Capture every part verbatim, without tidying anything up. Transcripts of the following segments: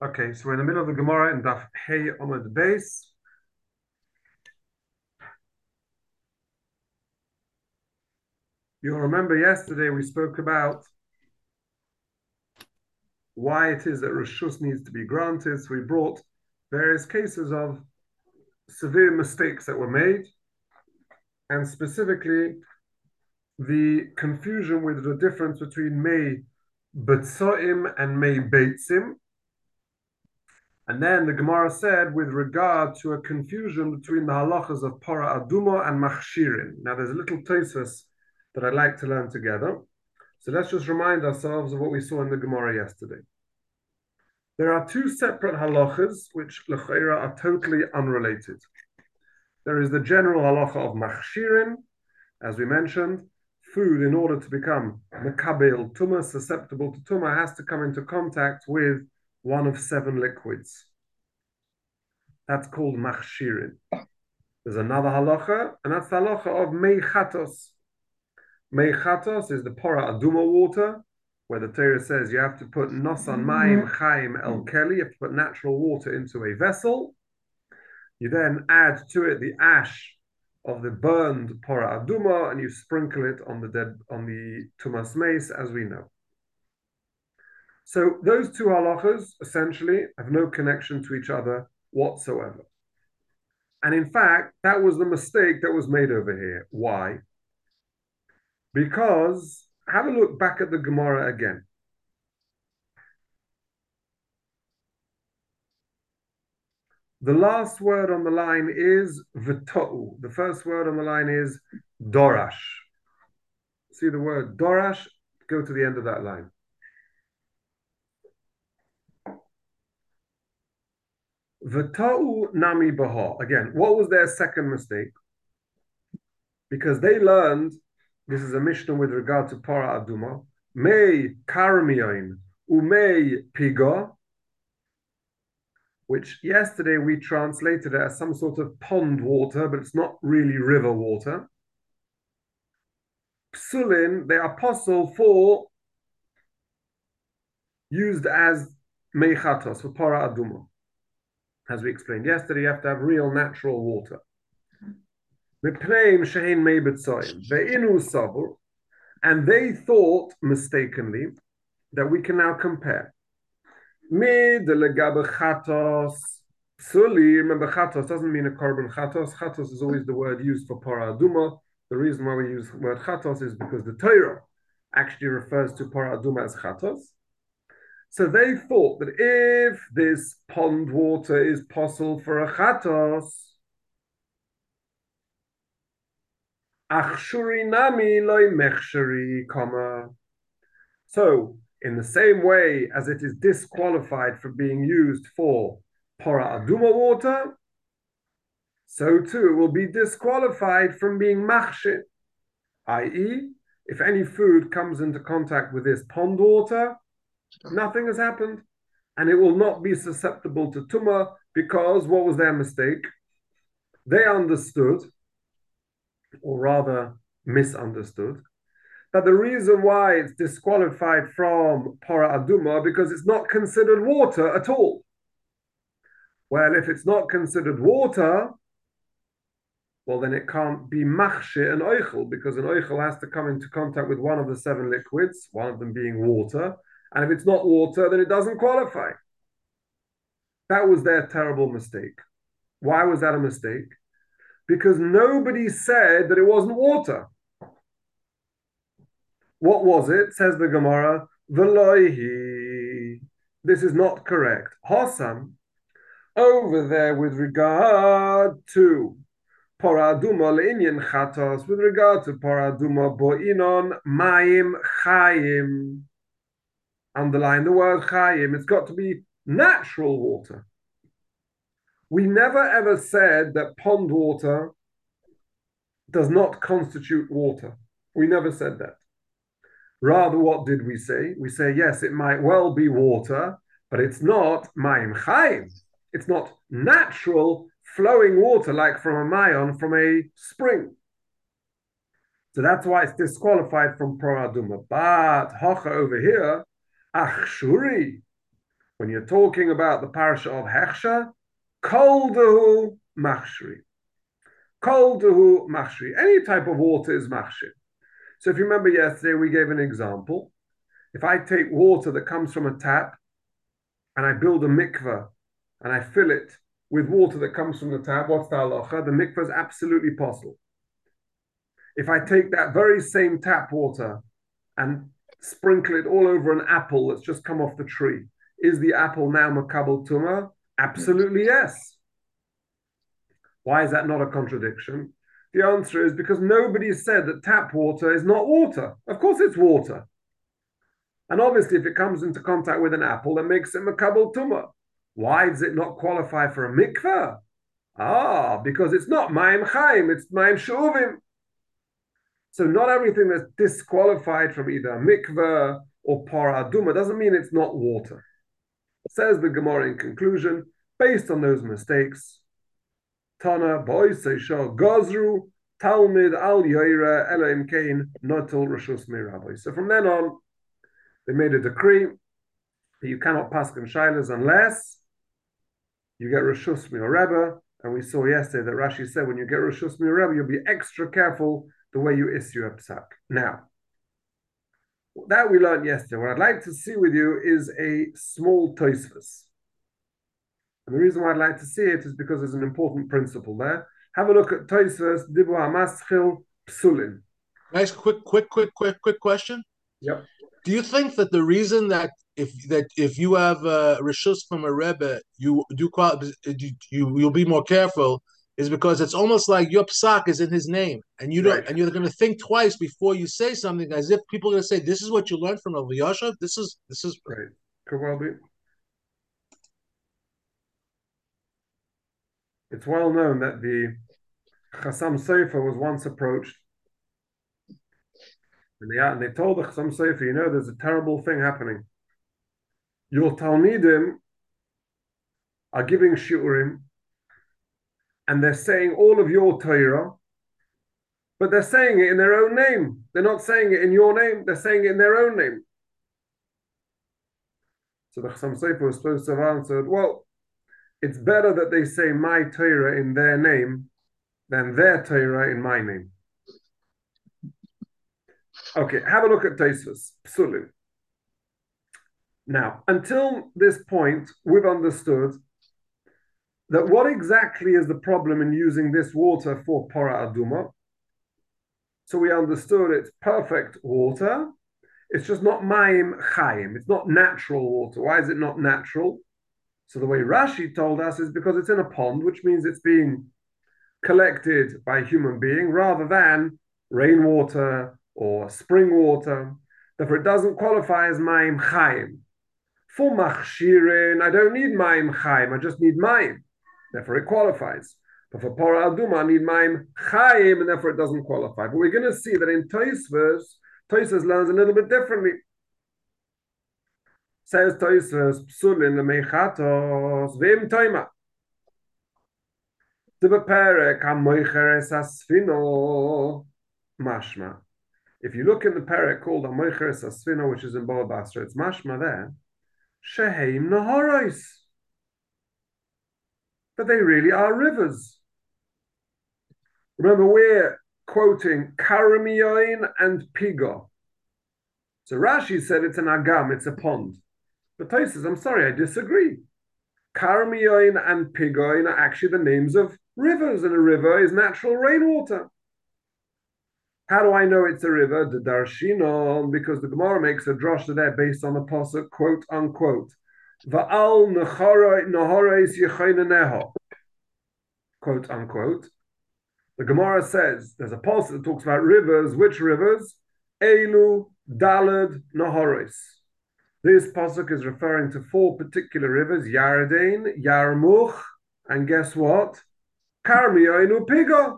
Okay, so we're in the middle of the Gemara in Daf Hey Omid Beis. You'll remember yesterday we spoke about why it is that Rishus needs to be granted. So we brought various cases of severe mistakes that were made, and specifically the confusion with the difference between Mei Betzoim and Mei Beitzim. And then the Gemara said, with regard to a confusion between the halachas of Para Aduma and Machshirin. Now, there's a little Tosfos that I'd like to learn together. So let's just remind ourselves of what we saw in the Gemara yesterday. There are two separate halachas which l'chaira are totally unrelated. There is the general halacha of Machshirin, as we mentioned. Food, in order to become mekabel tumah, susceptible to tumah, has to come into contact with one of seven liquids. That's called machshirin. There's another halacha, and that's the halacha of meichatos. Meichatos is the pora aduma water, where the Torah says you have to put nosan mayim chaim el keli, you have to put natural water into a vessel. You then add to it the ash of the burned pora aduma, and you sprinkle it on the dead on the tumas mace, as we know. So those two halachas essentially have no connection to each other whatsoever. And in fact, that was the mistake that was made over here. Why? Because, have a look back at the Gemara again. The last word on the line is v'to'u. The first word on the line is dorash. See the word dorash? Go to the end of that line. V'to'u nami baha. Again, what was their second mistake? Because they learned, this is a Mishnah with regard to para aduma, mei karmiyoin umei piga, which yesterday we translated it as some sort of pond water, but it's not really river water. Psulin, they are possible for used as meichatos, for para aduma. As we explained yesterday, you have to have real natural water. And they thought mistakenly that we can now compare. Remember, chatos doesn't mean a korban chatos. Chatos is always the word used for para aduma. The reason why we use the word chatos is because the Torah actually refers to para aduma as chatos. So they thought that if this pond water is possible for a chatos, achshuri nami loy mechshuri, comma. So, in the same way as it is disqualified from being used for para aduma water, so too it will be disqualified from being machshir, that is, if any food comes into contact with this pond water, nothing has happened, and it will not be susceptible to tumah, because what was their mistake? They understood, or rather misunderstood, that the reason why it's disqualified from para aduma because it's not considered water at all. Well, if it's not considered water, well, then it can't be machshir and oichel, because an oichel has to come into contact with one of the seven liquids, one of them being water, and if it's not water, then it doesn't qualify. That was their terrible mistake. Why was that a mistake? Because nobody said that it wasn't water. What was it? Says the Gemara, Veloihi. This is not correct. Hossam, over there with regard to Paraduma le'inyan chatos, with regard to Paraduma bo'inon mayim chayim. Underline the word chayim. It's got to be natural water. We never ever said that pond water does not constitute water. We never said that. Rather, what did we say? We say, yes, it might well be water, but it's not mayim chayim. It's not natural flowing water like from a mayon, from a spring. So that's why it's disqualified from paraduma. But hocha over here, achshuri, When you're talking about the parasha of Hechsher, kol dehu machshri. Kol dehu machshri. Any type of water is machshir. So if you remember yesterday, we gave an example. If I take water that comes from a tap and I build a mikveh and I fill it with water that comes from the tap, what's the halacha? The mikveh is absolutely possible. If I take that very same tap water and sprinkle it all over an apple that's just come off the tree, is the apple now makabel tuma? Absolutely yes. Why is that not a contradiction? The answer is because nobody said that tap water is not water. Of course it's water. And obviously, if it comes into contact with an apple, that makes it makabel tuma. Why does it not qualify for a mikveh? Ah, because it's not mayim chaim, it's mayim shuvim. So not everything that's disqualified from either a mikveh or para aduma doesn't mean it's not water. Says the Gemara in conclusion, based on those mistakes, Tana boy seisha gazru talmid al yoira elaim kain notel rishus mirabbi. So from then on, they made a decree that you cannot paskin shilas unless you get rishus mirabbi. And we saw yesterday that Rashi said when you get rishus mirabbi, you'll be extra careful the way you issue a psak. Now, that we learned yesterday. What I'd like to see with you is a small Tosfos. And the reason why I'd like to see it is because there's an important principle there. Have a look at Tosfos Dibu HaMaschil Psulin. Nice, quick, quick, quick, quick, quick question. Yep. Do you think that the reason that if that if you have a rishus from a rebbe, you do you, you you'll be more careful is because it's almost like your psak is in his name, and you don't, right. And you're going to think twice before you say something, as if people are going to say, "This is what you learned from Eliyashiv. This is this is." Right. Could well be. It's well known that the Chassam Sofer was once approached, and they, and they told the Chassam Sofer, "You know, there's a terrible thing happening. Your Talmidim are giving shiurim." And they're saying all of your Torah, but they're saying it in their own name. They're not saying it in your name, they're saying it in their own name. So the Chassam Sofer was supposed to have answered, well, it's better that they say my Torah in their name than their Torah in my name. Okay, have a look at Tosfos, Psulim. Now, until this point, we've understood that what exactly is the problem in using this water for para aduma? So we understood it's perfect water. It's just not mayim chayim. It's not natural water. Why is it not natural? So the way Rashi told us is because it's in a pond, which means it's being collected by a human being rather than rainwater or spring water. Therefore, it doesn't qualify as mayim chayim. For machshirin, I don't need mayim chayim. I just need mayim. Therefore, it qualifies. But for para aduma, I need mayim chayim, and therefore it doesn't qualify. But we're going to see that in Tosfos, Tosfos learns a little bit differently. Says Tosfos, psulin lemechatos v'im toima. T'beperek hamoicheres asfino mashma. If you look in the perek called hamoicheres asfino, which is in Bava Basra, it's mashma there. Sheheim naharos. But they really are rivers. Remember, we're quoting Karmiyoin and Pigo. So Rashi said it's an agam, it's a pond. But Tosfos, I'm sorry, I disagree. Karmiyoin and Pigoin are actually the names of rivers, and a river is natural rainwater. How do I know it's a river? The Darshinon, because the Gemara makes a drosha there based on the pasuk, quote unquote. Va'al nahorais yechoneneho, quote unquote. The Gemara says there's a pasuk that talks about rivers. Which rivers? Elu dalad nahorais. This pasuk is referring to four particular rivers: Yarden, Yarmuch, and guess what? Karmiyoin Pigo.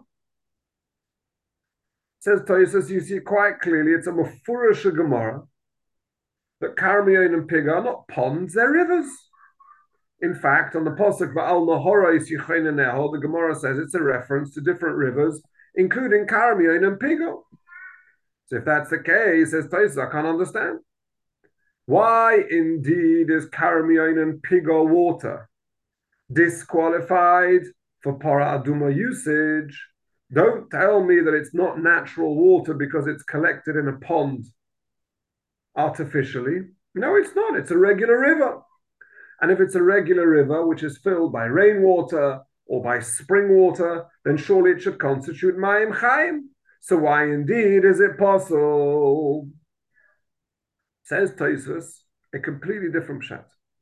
Says Tosfos, you see quite clearly it's a mafurish Gemara that Karmiyoin and Pigo are not ponds, they're rivers. In fact, on the pasuk Va'al Nahorais Yechoneneho, the Gemara says it's a reference to different rivers, including Karmiyoin and Pigo. So if that's the case, says Tosfos, I can't understand. Why indeed is Karmion and Pigo water disqualified for Para Aduma usage? Don't tell me that it's not natural water because it's collected in a pond artificially. No, it's not. It's a regular river. And if it's a regular river which is filled by rainwater or by spring water, then surely it should constitute Mayim Chaim. So why indeed is it possible? Says Tosfos, a completely different pshat.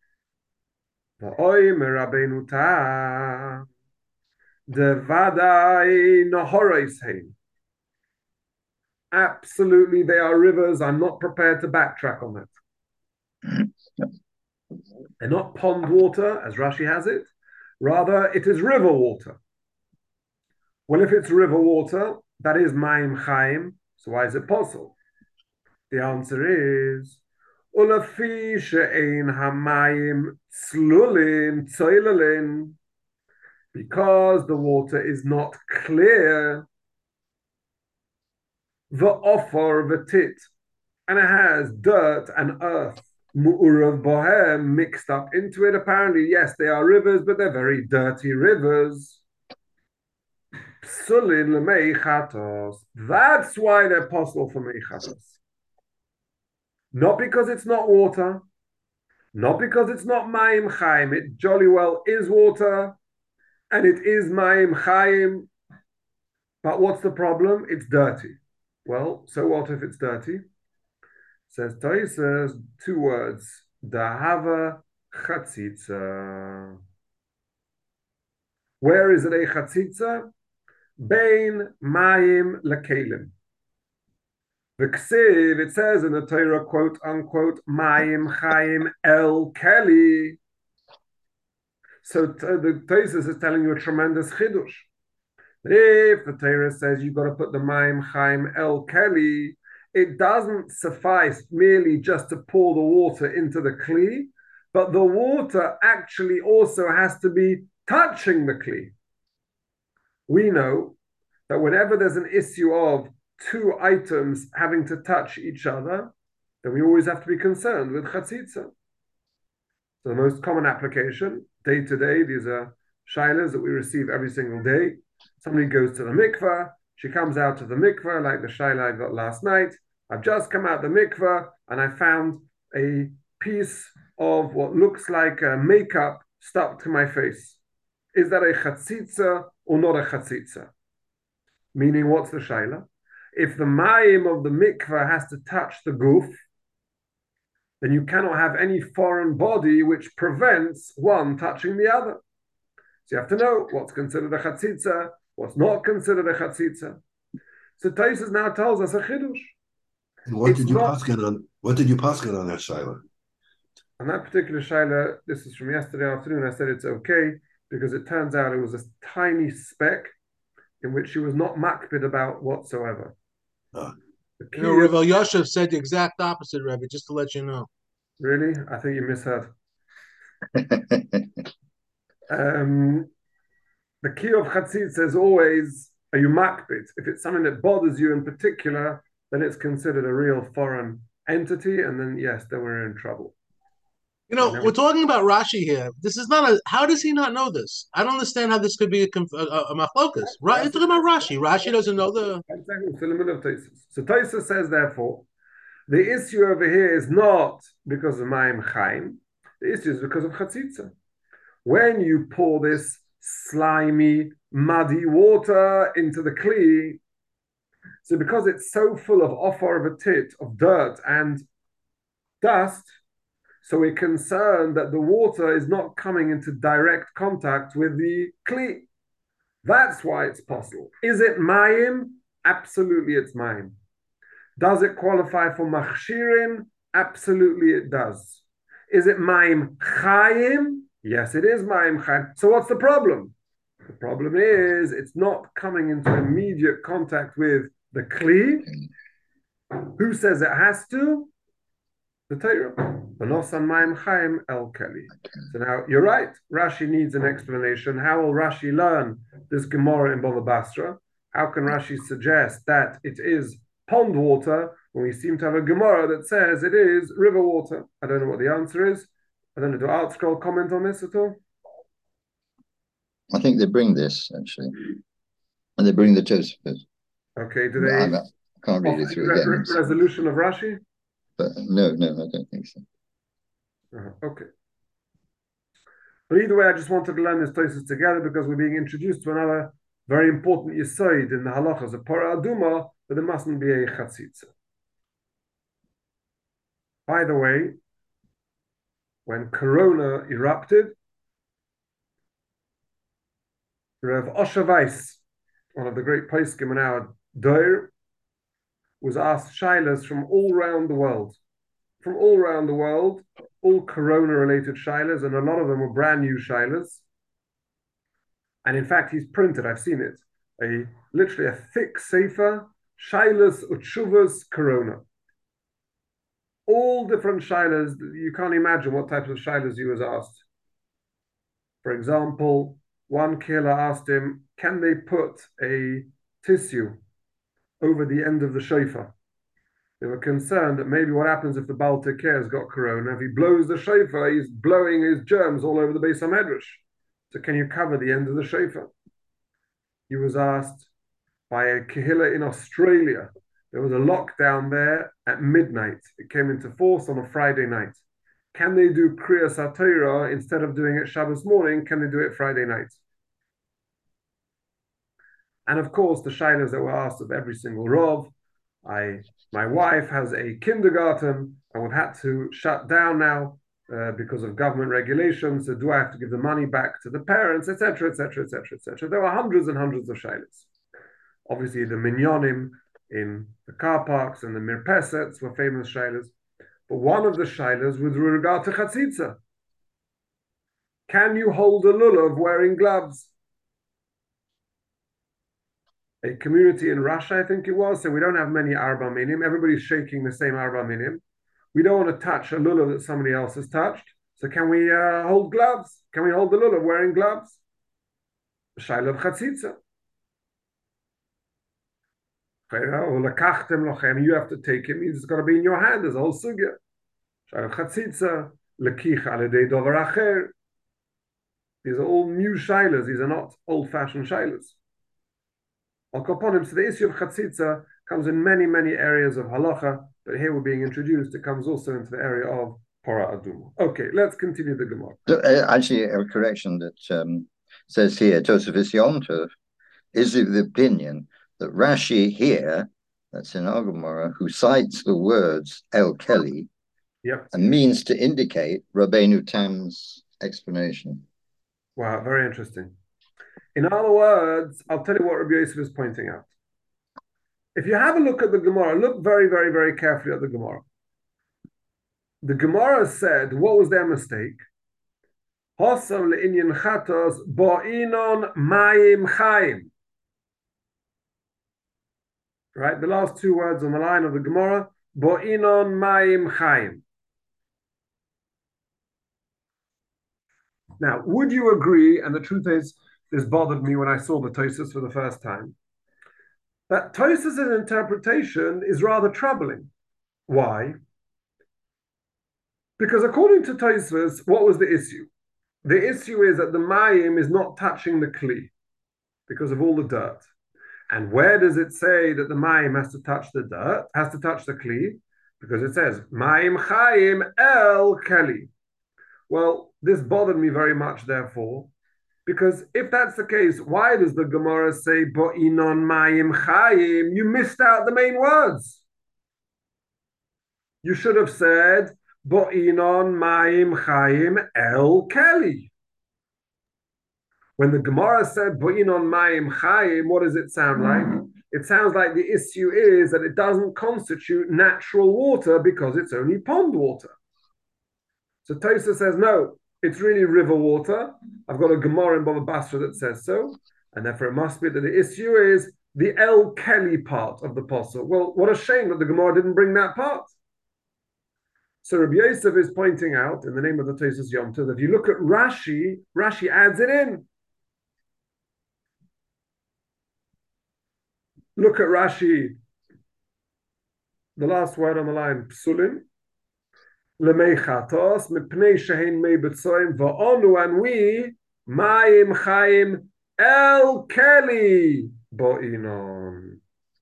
V'oimer Rabbeinu Tam, the vadai nohoros hein. Absolutely, they are rivers. I'm not prepared to backtrack on that. They're not pond water, as Rashi has it. Rather, it is river water. Well, if it's river water, that is Mayim Chaim. So why is it possible? The answer is Ulafi she'ein hamayim tzlulin tzoilelin, because the water is not clear. The offer v'tit, and it has dirt and earth, mu'urav bohem, mixed up into it. Apparently, yes, they are rivers, but they're very dirty rivers. Psulin lemeichatos. That's why they're possible for meichatos. Not because it's not water, not because it's not mayim chaim. It jolly well is water, and it is mayim chaim. But what's the problem? It's dirty. Well, so what if it's dirty? Says Tosfos, two words: dahava chatzitza. Where is it a chatzitza? Bein mayim lekelim. The Ksiv, it says in the Torah, quote unquote, mayim chaim el keli. So the Tosfos is telling you a tremendous chidush. If the Torah says you've got to put the mayim chaim el keli, it doesn't suffice merely just to pour the water into the kli, but the water actually also has to be touching the kli. We know that whenever there's an issue of two items having to touch each other, then we always have to be concerned with chatzitza. So the most common application, day to day, these are shailas that we receive every single day. Somebody goes to the mikveh, she comes out of the mikveh, like the shaila I got last night. I've just come out the mikveh and I found a piece of what looks like a makeup stuck to my face. Is that a chatzitza or not a chatzitza? Meaning, what's the shaila? If the mayim of the mikveh has to touch the guf, then you cannot have any foreign body which prevents one touching the other. So you have to know what's considered a chatzitza, what's not considered a chatzitza. So Tosfos now tells us a chidush. And what it's did you not, paskin on? What did you paskin on that shaila? On that particular shaila, this is from yesterday afternoon. I said it's okay because it turns out it was a tiny speck in which she was not makpid about whatsoever. Uh, you know, Rav Elyashiv said the exact opposite, Rebbe, just to let you know. Really? I think you misheard. um, the key of chatzitza is always, are you makpid? If it's something that bothers you in particular, then it's considered a real foreign entity, and then, yes, then we're in trouble. You know, we're talking about Rashi here. This is not a. How does he not know this? I don't understand how this could be a, a, a machlokas. Right? You're talking about Rashi. Rashi doesn't know the. So Tosfos says, therefore, the issue over here is not because of Mayim Chaim. The issue is because of Chatzitza. When you pour this slimy, muddy water into the kli, so because it's so full of offer of a tit, of dirt and dust, so we're concerned that the water is not coming into direct contact with the kli. That's why it's possible. Is it mayim? Absolutely, it's mayim. Does it qualify for machshirin? Absolutely, it does. Is it mayim chayim? Yes, it is mayim chayim. So what's the problem? The problem is it's not coming into immediate contact with the kli. Who says it has to? The Torah. So now you're right. Rashi needs an explanation. How will Rashi learn this Gemara in Bava Basra? How can Rashi suggest that it is pond water when we seem to have a Gemara that says it is river water? I don't know what the answer is. I don't know. Do Art Scroll comment on this at all? I think they bring this actually, and they bring the Tosafos. Okay. Do they? I can't read it through re- again. Re- resolution of Rashi? But no, no, I don't think so. Uh-huh. Okay. But either way, I just wanted to learn this Tosafos together because we're being introduced to another very important yisoid in the halachas of Para Aduma, but there mustn't be a chatzitza. By the way, when Corona erupted, Rav Osher Weiss, one of the great poskim in our Doir, was asked shilas from all around the world, from all around the world, all Corona-related shilas, and a lot of them were brand new shilas. And in fact, he's printed, I've seen it, a literally a thick sefer, shilas utshuvas Corona. All different shilas. You can't imagine what types of shilas he was asked. For example, one killer asked him, can they put a tissue over the end of the shofar? They were concerned that maybe what happens if the Baal Tekeh has got corona, if he blows the shofar, he's blowing his germs all over the Beis HaMedrash. So can you cover the end of the shofar? He was asked by a kehillah in Australia. There was a lockdown there at midnight. It came into force on a Friday night. Can they do Kriyas HaTorah instead of doing it Shabbos morning? Can they do it Friday night? And of course, the shilas that were asked of every single Rav. I, my wife has a kindergarten, and we've had to shut down now uh, because of government regulations. So do I have to give the money back to the parents, et cetera, et cetera, et cetera, et cetera? There were hundreds and hundreds of shilas. Obviously, the minyanim in the car parks and the mirpesets were famous shilas. But one of the shilas with regard to chatzitza. Can you hold a lulav wearing gloves? A community in Russia, I think it was, so we don't have many arba minim. Everybody's shaking the same arba minim. We don't want to touch a lulav that somebody else has touched. So can we uh, hold gloves? Can we hold the lulav wearing gloves? Shilav chatzitza. You have to take him. He's got to be in your hand. There's a whole sugya. Shilav chatzitza. Lekich alidei dover acher. These are all new shilas. These are not old-fashioned shilas. Al Kaponim, so the issue of chatzitza comes in many, many areas of halacha, but here we're being introduced, it comes also into the area of para aduma. Okay, let's continue the Gemara. So, uh, actually, a correction that um, says here, Tosafos Yom Tov is of the opinion that Rashi here, that's in our Gemara, who cites the words El Kelly, yep, and means to indicate Rabbeinu Tam's explanation. Wow, very interesting. In other words, I'll tell you what Rabbi Yosef is pointing out. If you have a look at the Gemara, look very, very, very carefully at the Gemara. The Gemara said, what was their mistake? Hosam le'inyan chatos bo'inon mayim chayim. Right, the last two words on the line of the Gemara, bo'inon mayim chayim. Now, would you agree, and the truth is, this bothered me when I saw the Tosafos for the first time, that Tosafos' interpretation is rather troubling. Why? Because according to Tosafos, what was the issue? The issue is that the mayim is not touching the kli because of all the dirt. And where does it say that the mayim has to touch the dirt, has to touch the kli? Because it says, mayim chayim el keli. Well, this bothered me very much, therefore, because if that's the case, why does the Gemara say Bo'inon Mayim Chayim? You missed out the main words. You should have said Bo'inon Mayim Chayim El Keli. When the Gemara said Bo'inon Mayim Chayim, what does it sound like? It sounds like the issue is that it doesn't constitute natural water because it's only pond water. So Tosafos says, no, it's really river water. I've got a Gemara in Baba Basra that says so, and therefore it must be that the issue is the El Keli part of the posel. Well, what a shame that the Gemara didn't bring that part. So Rabbi Yosef is pointing out, in the name of the Tosafos Yom Tov, that if you look at Rashi, Rashi adds it in. Look at Rashi the last word on the line, psulim, lemei chatos, mipnei shehin mei betzoim, va'onu, and we, mayim chaim el keli bo'inon.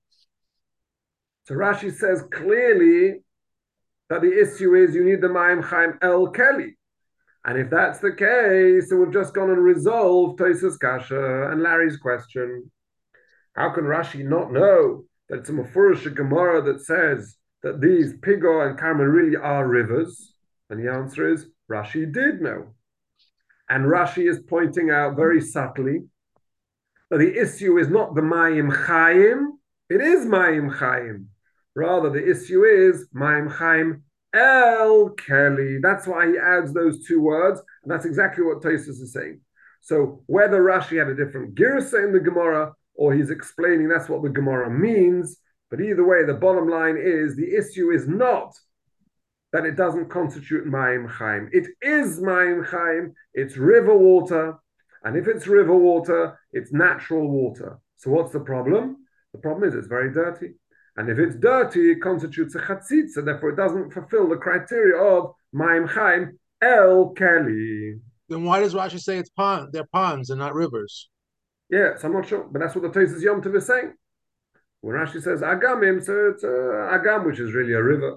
So Rashi says clearly that the issue is you need the mayim chaim el keli. And if that's the case, so we've just gone and resolved Tosas Kasha and Larry's question. How can Rashi not know that it's a Mefurish Gemara that says that these Pigor and Carmel really are rivers? And the answer is Rashi did know. And Rashi is pointing out very subtly that the issue is not the Mayim Chaim, it is Mayim Chaim. Rather, the issue is Mayim Chaim El Keli. That's why he adds those two words, and that's exactly what Tosfos is saying. So whether Rashi had a different girsa in the Gemara, or he's explaining that's what the Gemara means, but either way, the bottom line is the issue is not that it doesn't constitute Mayim Chaim. It is Mayim Chaim, it's river water, and if it's river water, it's natural water. So what's the problem? The problem is it's very dirty. And if it's dirty, it constitutes a chatzitza, therefore it doesn't fulfill the criteria of Mayim Chaim El Keli. Then why does Rashi say it's pond? They're ponds and not rivers? Yes, I'm not sure, but that's what the Tosfos Yom Tov is saying. When Rashi says Agamim, so it's uh, Agam, which is really a river.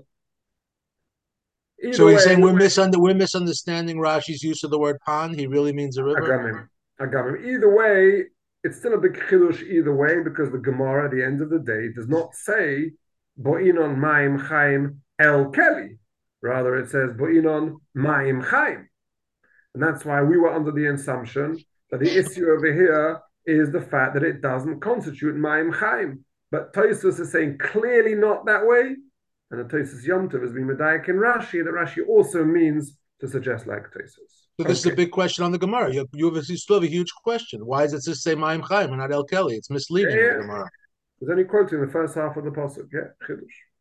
Either so he's way, saying we're, misunder- we're misunderstanding Rashi's use of the word pond. He really means a river? Agamim. Agamim. Either way, it's still a big chidush either way, because the Gemara at the end of the day does not say Bo'inon Mayim Chaim El Keli. Rather, it says Bo'inon Mayim Chaim. And that's why we were under the assumption that the issue over here is the fact that it doesn't constitute Mayim Chaim. But Tosfos is saying clearly not that way. And the Tosfos Yom Tov has been medayek in Rashi, that Rashi also means to suggest like Tosfos. So this okay. is a big question on the Gemara. You, you, have, you still have a huge question. Why does it just say Mayim Chaim and not El Keli? It's misleading yeah, yeah. the Gemara. There's only quoting the first half of the pasuk. Yeah, chidush.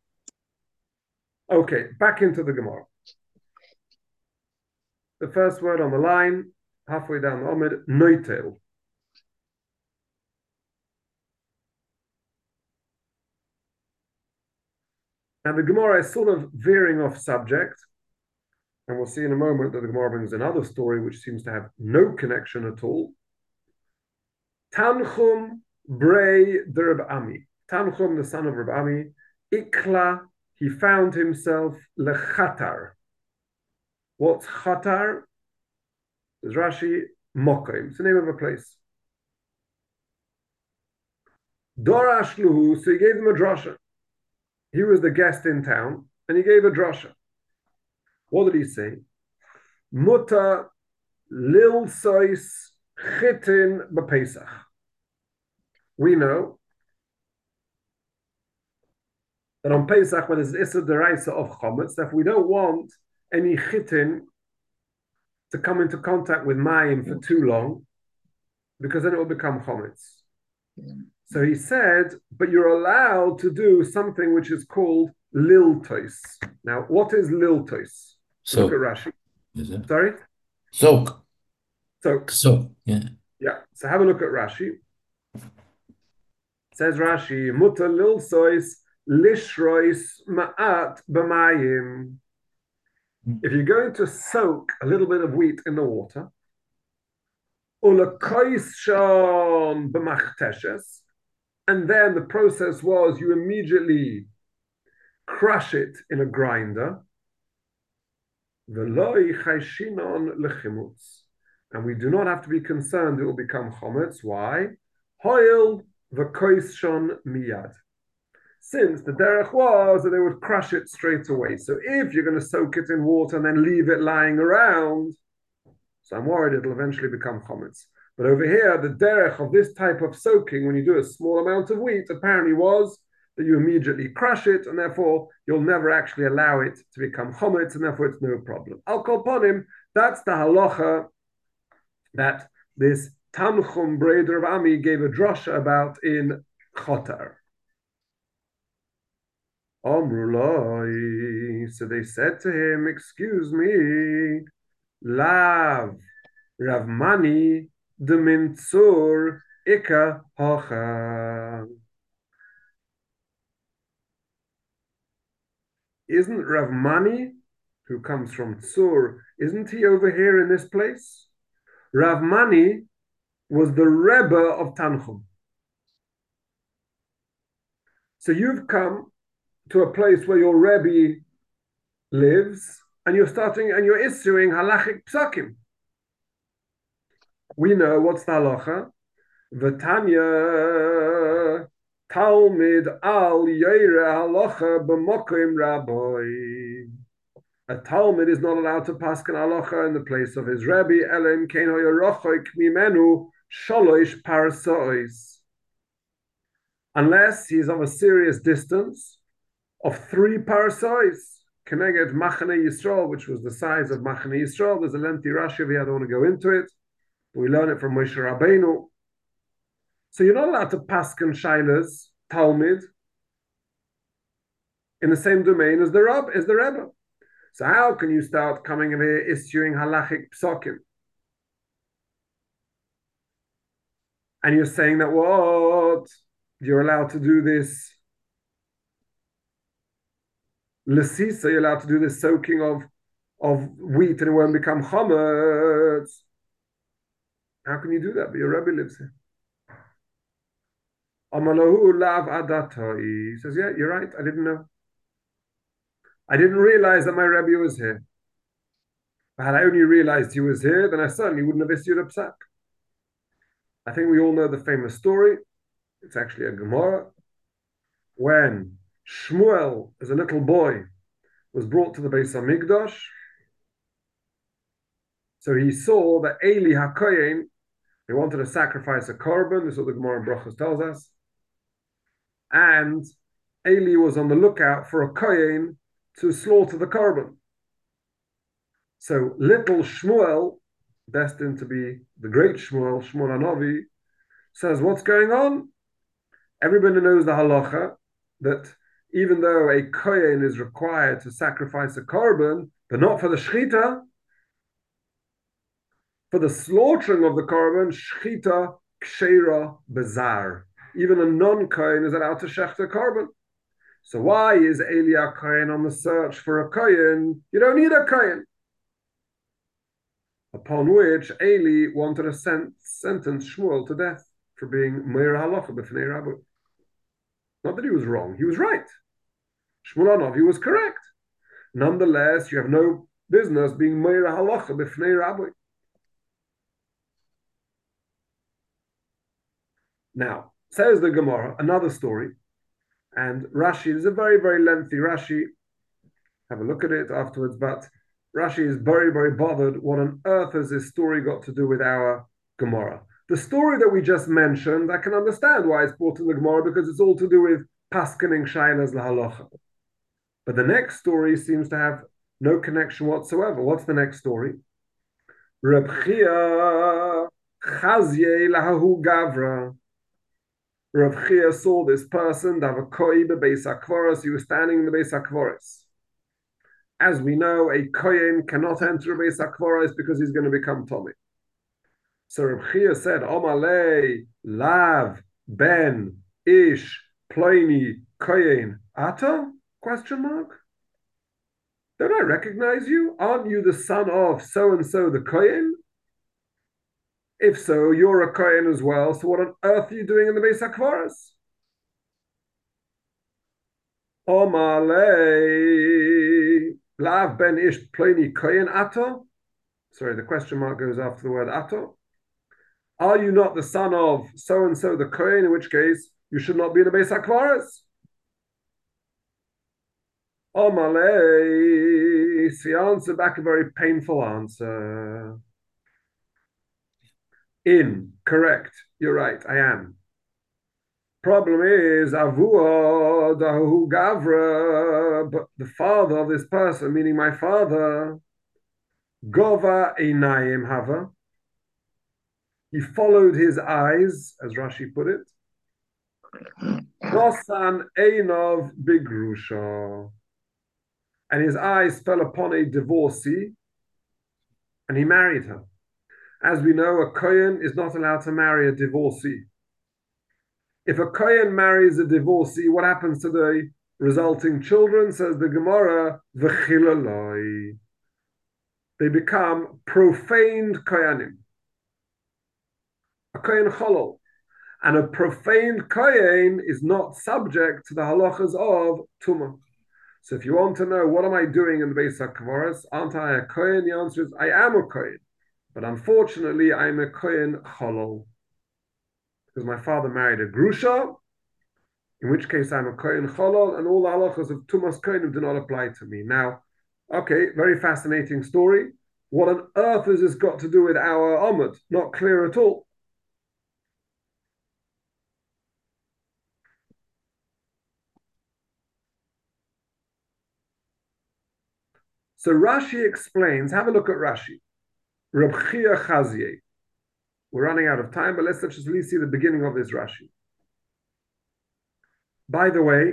Okay, back into the Gemara. The first word on the line, halfway down the Omid, noitel. Now the Gemara is sort of veering off subject, and we'll see in a moment that the Gemara brings another story which seems to have no connection at all. Tanchum Brei de Reb Ami. Tanchum, the son of Reb Ami, Ikla, he found himself lechatar. What's chatar? There's Rashi, Mokim. It's the name of a place. Dorash Luhu, so he gave him a drasha. He was the guest in town, and he gave a drasha. What did he say? Muta lil sois chitin b'Pesach. We know that on Pesach, when there's Issa Deraisa of Chometz, that we don't want any chitin to come into contact with mayim for too long, because then it will become Chometz. So he said, but you're allowed to do something which is called liltois. Now, what is liltois? Soak. Look at Rashi. Is it? Sorry? Soak. Soak. Soak, yeah. Yeah. So have a look at Rashi. Says Rashi, muta lilsois lishrois ma'at b'mayim. If you're going to soak a little bit of wheat in the water, ulakois shon b'machteshes, and then the process was you immediately crush it in a grinder. And we do not have to be concerned it will become chometz. Why? Hoil v'koishon miyad. Since the derech was that they would crush it straight away. So if you're going to soak it in water and then leave it lying around, so I'm worried it'll eventually become chometz. But over here, the derech of this type of soaking, when you do a small amount of wheat, apparently was that you immediately crush it, and therefore you'll never actually allow it to become chometz, and therefore it's no problem. Al kol ponim, that's the halacha that this Tanchum Breder of Ami gave a drasha about in Chotar. Omruloi, so they said to him, excuse me, Lav Ravmani de Mintzur Ika Hocha. isn't Rav Mani, who comes from Tzur, isn't he over here in this place? Rav Mani was the Rebbe of Tanchum. So you've come to a place where your Rebbe lives, and you're starting and you're issuing halachic psakim. We know what's the halacha. V'tanya Talmid al Yeira halacha b'mokim rabbi. A Talmud is not allowed to paskin halacha in the place of his Rebbe, elim kein hoyorochoik mimenu sholosh parasois, unless he's of a serious distance of three parasois. Keneged Machane Yisrael, which was the size of Machane Yisrael. There's a lengthy Rashi if you don't want to go into it. We learn it from Moshe Rabbeinu. So you're not allowed to paskin shailas Talmud in the same domain as the Rab, as the Rebbe. So how can you start coming in here issuing halachic psakim? And you're saying that what? You're allowed to do this lesisa, you're allowed to do this soaking of, of wheat and it won't become chametz. How can you do that? But your Rebbe lives here. Amalahu lav adatai. He says, yeah, you're right, I didn't know. I didn't realize that my Rebbe was here. Had I only realized he was here, then I certainly wouldn't have issued a psak. I think we all know the famous story. It's actually a Gemara. When Shmuel, as a little boy, was brought to the Beis HaMikdash, so he saw that Eli HaKoyen, they wanted to sacrifice a korban. This is what the Gemara in Brachos tells us. And Eli was on the lookout for a kohen to slaughter the korban. So little Shmuel, destined to be the great Shmuel, Shmuel Hanavi, says, what's going on? Everybody knows the halacha, that even though a kohen is required to sacrifice a korban, but not for the shchita, for the slaughtering of the korban, shchita ksheira bezar. Even a non-kohen is allowed to shecht a korban. So why is Eli Kohen on the search for a kohen? You don't need a kohen. Upon which Eli wanted to sen- sentence Shmuel to death for being meir halacha b'fnei rabbi. Not that he was wrong, he was right. Shmuel Hanavi was correct. Nonetheless, you have no business being meir halacha b'fnei rabbi. Now, says the Gemara, another story, and Rashi is a very, very lengthy Rashi. Have a look at it afterwards, but Rashi is very, very bothered. What on earth has this story got to do with our Gemara? The story that we just mentioned, I can understand why it's brought in the Gemara, because it's all to do with paskening shailas lahalacha. But the next story seems to have no connection whatsoever. What's the next story? Reb Chia chazye lahahu gavra. Rav Chia saw this person, Davakoi bebeis hakvoros. He was standing in the beis hakvoros. As we know, a kohen cannot enter a beis hakvoros because he's going to become Tommy. So Rav Chia said, Omalei lav ben ish ploini kohen ata? Question mark. Don't I recognize you? Aren't you the son of so and so the kohen? If so, you're a kohen as well. So what on earth are you doing in the Beis HaKvaros? Omalei lav ben ish pleni kohen ato. Sorry, the question mark goes after the word ato. Are you not the son of so and so the kohen? In which case, you should not be in the Beis HaKvaros. Omalei. So he answered back a very painful answer. In, correct, you're right, I am. Problem is, Avua Dahu Gavra, but the father of this person, meaning my father, Gova Einayim Hava, he followed his eyes, as Rashi put it, Nosan Einov Bigrusha, and his eyes fell upon a divorcee, and he married her. As we know, a kohen is not allowed to marry a divorcee. If a kohen marries a divorcee, what happens to the resulting children, says the Gemara, v'chilaloi. They become profaned koyanim. A kohen cholol. And a profaned kohen is not subject to the halachas of tumah. So if you want to know, what am I doing in the Beis HaKvoros? Aren't I a kohen? The answer is, I am a kohen. But unfortunately, I'm a kohen cholol. Because my father married a grusha, in which case I'm a kohen cholol, and all the halachas of tumas kohenim do not apply to me. Now, okay, very fascinating story. What on earth has this got to do with our Amud? Not clear at all. So Rashi explains, have a look at Rashi. Reb Chia Chazieh. We're running out of time, but let's just at least see the beginning of this Rashi. By the way,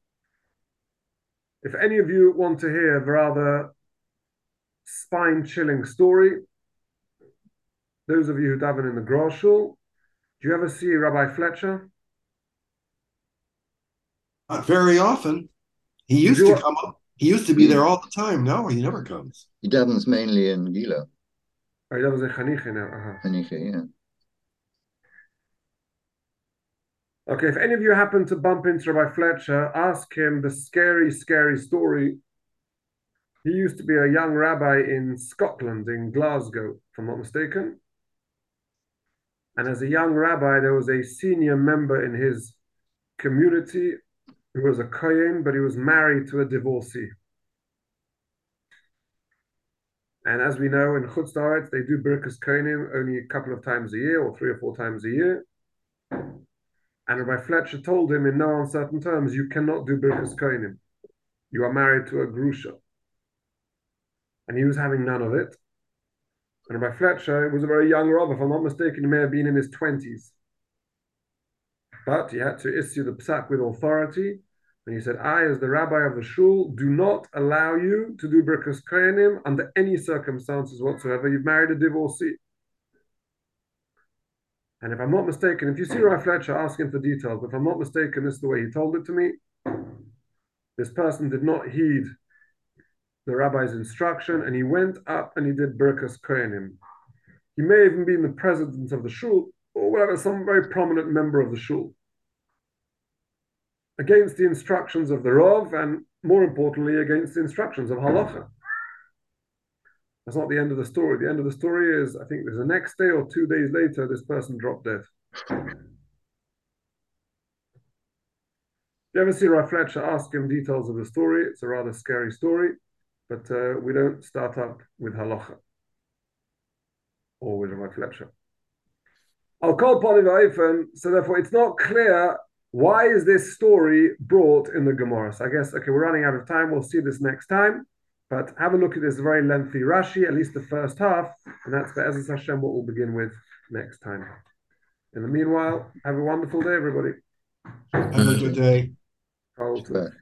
if any of you want to hear a rather spine-chilling story, those of you who daven in the Groshul, do you ever see Rabbi Fletcher? Not very often. He used You to are- come up. He used to be there all the time. No, he never comes. He davens mainly in Gila, Oh, that was in Chaniche now. Uh-huh. Hanicha, yeah. Okay, if any of you happen to bump into Rabbi Fletcher, ask him the scary, scary story. He used to be a young rabbi in Scotland, in Glasgow, if I'm not mistaken. And as a young rabbi, there was a senior member in his community who was a kohen, but he was married to a divorcee. And as we know, in Chutz La'aretz, they do Birkas Kohenim only a couple of times a year, or three or four times a year. And Rabbi Fletcher told him in no uncertain terms, you cannot do Birkas Kohenim. You are married to a grusha. And he was having none of it. And Rabbi Fletcher was a very young rabbi. If I'm not mistaken, he may have been in his twenties. But he had to issue the psak with authority. And he said, I, as the rabbi of the shul, do not allow you to do Birkas Kohenim under any circumstances whatsoever. You've married a divorcee. And if I'm not mistaken, if you see Rabbi Fletcher, ask him for details. But if I'm not mistaken, this is the way he told it to me. This person did not heed the rabbi's instruction, and he went up and he did Birkas Kohenim. He may even be the president of the shul, or whatever, some very prominent member of the shul, against the instructions of the Rav, and more importantly, against the instructions of Halacha. That's not the end of the story. The end of the story is, I think there's the next day or two days later, this person dropped dead. If you ever see Rabbi Fletcher, ask him details of the story. It's a rather scary story, but uh, we don't start up with Halacha or with Rabbi Fletcher. I'll call Polyvaifen, so therefore it's not clear why is this story brought in the Gemara. So I guess, okay, we're running out of time. We'll see this next time. But have a look at this very lengthy Rashi, at least the first half, and that's Be'ezus Hashem what we'll begin with next time. In the meanwhile, have a wonderful day, everybody. Have a good day. Carlton.